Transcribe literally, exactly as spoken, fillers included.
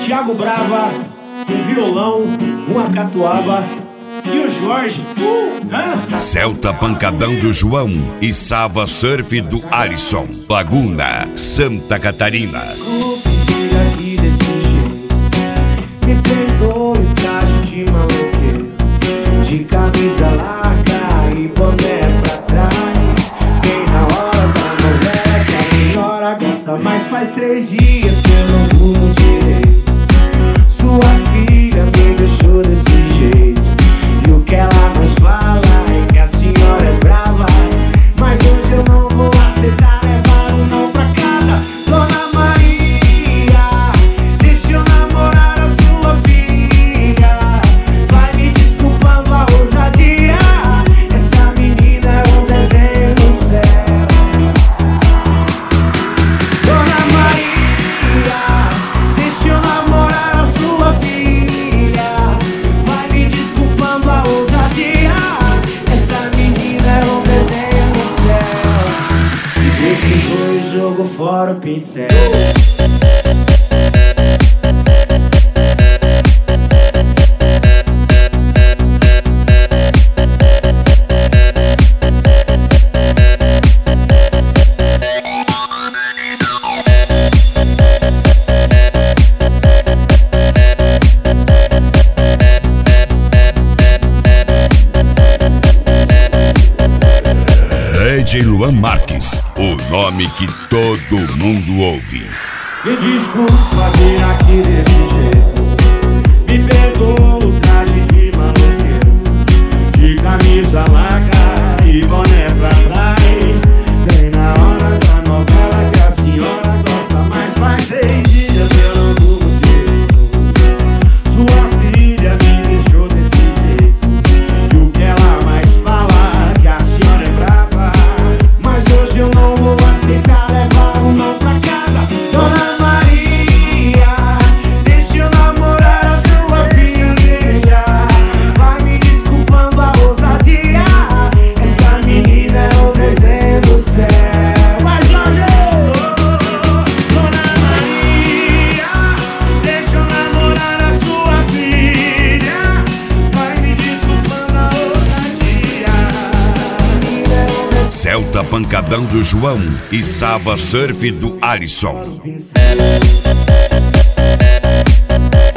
Thiago Brava, um violão, uma catuaba e o Jorge. Uh, ah. Celta Pancadão do João e Sava Surf do Alisson. Laguna, Santa Catarina. Aqui desse jeito, me perdoe o traje de maloqueiro, de camisa larga e boné pra trás, bem na hora da novela que a senhora gosta. Mas faz três dias que eu não durmo direito. Sua filha me deixou desse jeito, e o que ela mais fala é que a senhora é brava. Mas hoje eu não vou aceitar levar um não pra casa. Dona Maria, deixa eu namorar a sua filha. Vai me desculpando a ousadia, essa menina é um desenho no céu. Dona Maria, deixa eu namorar a sua filha. Vai me desculpando a ousadia, essa menina é um desenho no céu. E Deus que foi, jogou fora o pincel. D J Luan Marques, o nome que todo mundo ouve. Me desculpa vir aqui desse jeito, me perdoa o traje de maloqueiro, de camisa larga e boné pra trás, bem na hora da novela que a senhora gosta. Mas faz três dias eu não durmo direito. Sua filha me deixou desse jeito, e o que ela mais fala é que a senhora é brava. Mas hoje eu não vou aceitar levar um não pra casa. Dona Maria, deixa eu namorar a sua filha. Vai me desculpando a ousadia, essa menina é um desenho do céu. Vai, Jorge! Dona Maria, deixa eu namorar a sua filha. Vai me desculpando a ousadia. Celta Pancadão do João e Sava Surf do Alisson.